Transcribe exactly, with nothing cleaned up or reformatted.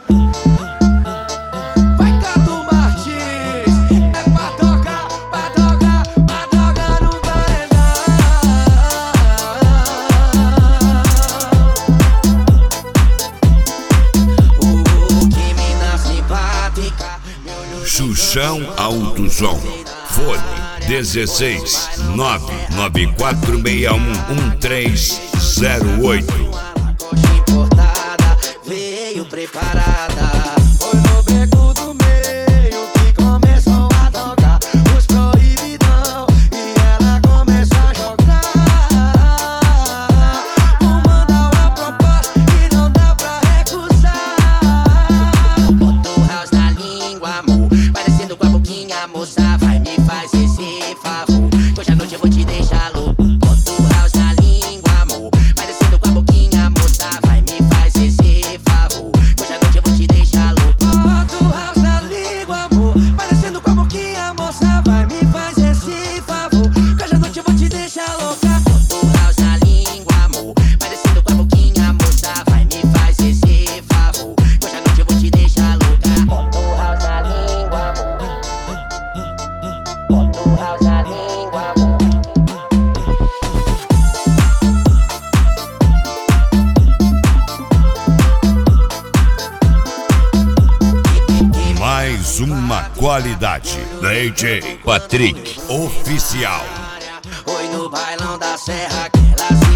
Vai Cadu Martins, é pra tocar, pra tocar, pra tocar no paredão. Oh, que mina simpática. Xuxão Autosom. Fone dezesseis nove nove quatro seis um um três zero oito. Coxa importada, veio preparada. Foi no beco do meio que começou a tocar os proibidão e ela começou a jogar. Vou mandar uma proposta que não dá pra recusar. Bota o house na língua, amor, parecendo com a boquinha, moça. Vai, me faz esse favor, que hoje à noite eu vou te deixar louco. Bota o house na língua, amor, parecendo com a boquinha, moça. Vai, me faz esse favor, que hoje à noite eu vou te deixar louco. Bota o house na língua, amor, parecendo com a boquinha, moça. Vai, me faz esse favor, que hoje à noite eu vou te deixar louca. Bota o house na língua, amor, parecendo com a boquinha, moça. Vai, me faz esse favor, que hoje à noite eu vou te deixar louca. Bota o house na língua, amor. Bota o house na língua, amor. Mais uma qualidade. D J Patrick Oficial. Oi no bailão da serra que ela